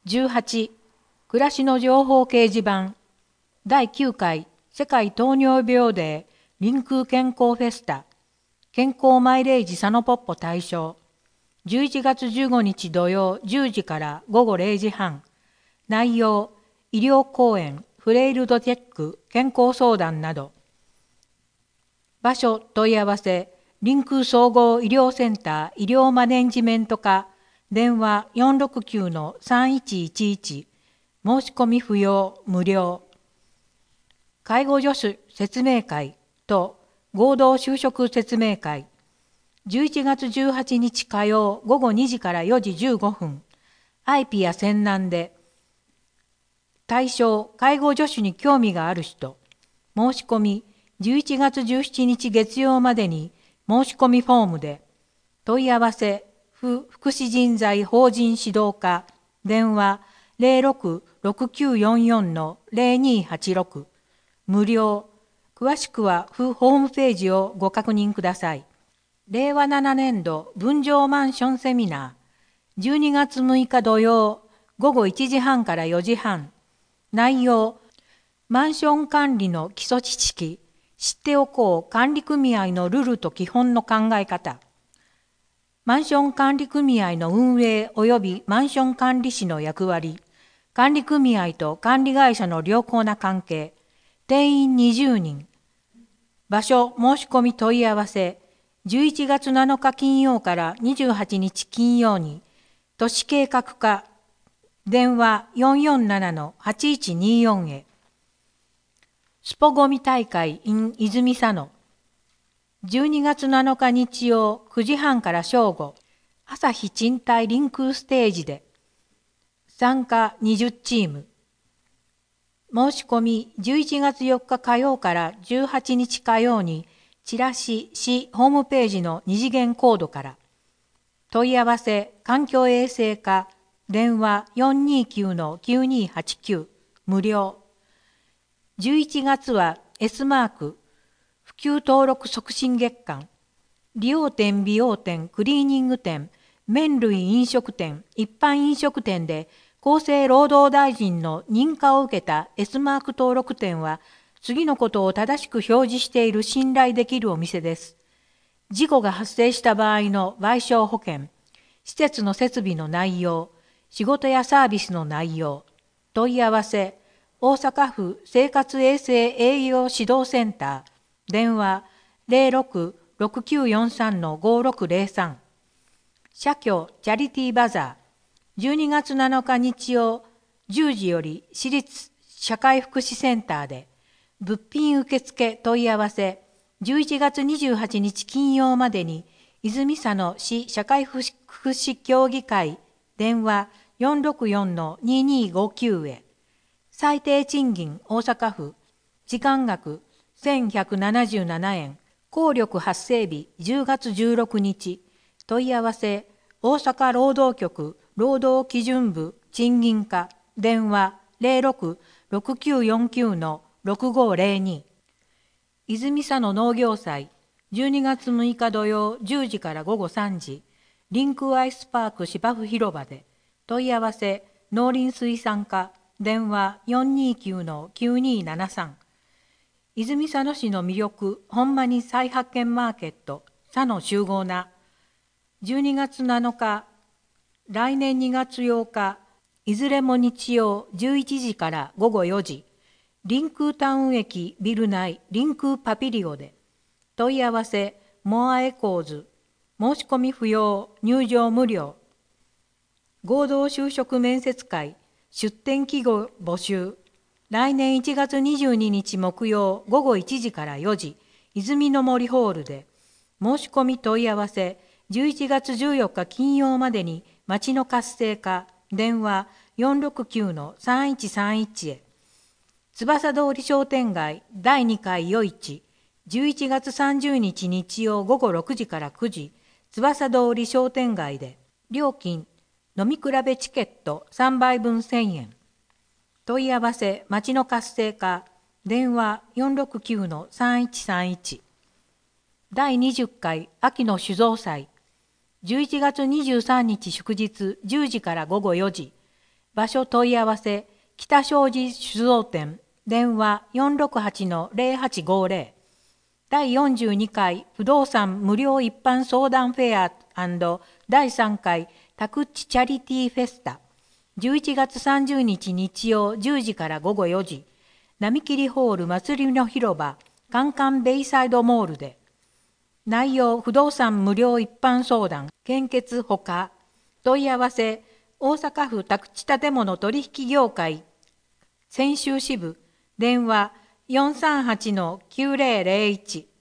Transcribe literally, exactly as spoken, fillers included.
じゅうはち、暮らしの情報掲示板だいきゅうかい世界糖尿病デーリンク健康フェスタ健康マイレージサノポッポ対象じゅういちがつじゅうごにち土曜じゅうじからごごれいじはん内容医療講演フレイルドチェック健康相談など場所問い合わせリンク総合医療センター医療マネジメント課電話 よんろくきゅうのさんいちいちいち 申し込み不要無料介護助手説明会と合同就職説明会じゅういちがつじゅうはちにち火曜ごごにじからよじじゅうごふんアイピや洗南で対象介護助手に興味がある人申し込みじゅういちがつじゅうしちにち月曜までに申し込みフォームで問い合わせ府福祉人材法人指導課電話 ゼロろく ろくきゅうよんよん のゼロにはちろく 無料詳しくは府ホームページをご確認ください。れいわななねんど分譲マンションセミナーじゅうにがつむいか土曜ごごいちじはんからよじはん内容マンション管理の基礎知識知っておこう管理組合のルールと基本の考え方マンション管理組合の運営及びマンション管理士の役割、管理組合と管理会社の良好な関係、定員にじゅうにん、場所申し込み問い合わせ、じゅういちがつなのか金曜からにじゅうはちにち金曜に、都市計画課、電話 よんよんななのはちいちによん へ、スポゴミ大会 in 泉佐野、じゅうにがつなのか日曜くじはんから正午、朝日賃貸リンクステージで、参加にじゅうチーム。申し込みじゅういちがつよっか火曜からじゅうはちにち火曜に、チラシ市ホームページの二次元コードから。問い合わせ環境衛生課、電話 よんにきゅうのきゅうにはちきゅう、無料。じゅういちがつは S マーク、普及登録促進月間、理容店、美容店、クリーニング店、麺類飲食店、一般飲食店で厚生労働大臣の認可を受けた S マーク登録店は、次のことを正しく表示している信頼できるお店です。事故が発生した場合の賠償保険、施設の設備の内容、仕事やサービスの内容、問い合わせ、大阪府生活衛生営業指導センター、電話 ゼロろく ろくきゅうよんさんのごろくゼロさん社協チャリティーバザーじゅうにがつなのか日曜じゅうじより私立社会福祉センターで物品受付問い合わせじゅういちがつにじゅうはちにち金曜までに泉佐野市社会福祉協議会電話 よんろくよんのににごきゅう へ最低賃金大阪府時間額せんひゃくななじゅうななえん効力発生日じゅうがつじゅうろくにち問い合わせ大阪労働局労働基準部賃金課電話 ゼロろく ろくきゅうよんきゅうのろくごゼロに泉佐野農業祭じゅうにがつむいか土曜じゅうじからごごさんじリンクアイスパーク芝生広場で問い合わせ農林水産課電話 よんにきゅうのきゅうにななさん泉佐野市の魅力ほんまに再発見マーケット佐野集合なじゅうにがつなのか来年にがつようかいずれも日曜じゅういちじからごごよじリンクータウン駅ビル内リンクーパピリオで問い合わせモアエコーズ申し込み不要入場無料合同就職面接会出展企業募集来年いちがつにじゅうににち木曜ごごいちじからよじ泉の森ホールで申し込み問い合わせじゅういちがつじゅうよっか金曜までに町の活性化電話 よんろくきゅうのさんいちさんいち へ翼通り商店街だいにかい夜市じゅういちがつさんじゅうにち日曜ごごろくじからくじ翼通り商店街で料金飲み比べチケットさんばいぶんせんえん問い合わせ町の活性化電話 よんろくきゅうのさんいちさんいち だいにじゅっかい秋の酒造祭じゅういちがつにじゅうさんにち祝日じゅうじからごごよじ場所問い合わせ、北商事酒造店、電話 よんろくはちのゼロはちごゼロ。だいよんじゅうにかい不動産無料一般相談フェア&だいさんかい宅地チャリティーフェスタ。じゅういちがつさんじゅうにち日曜じゅうじからごごよじ。波切ホール祭りの広場、カンカンベイサイドモールで。内容不動産無料一般相談、献血ほか。問い合わせ、大阪府宅地建物取引業界、泉州支部、電話よんさんはちのきゅうゼロゼロいち。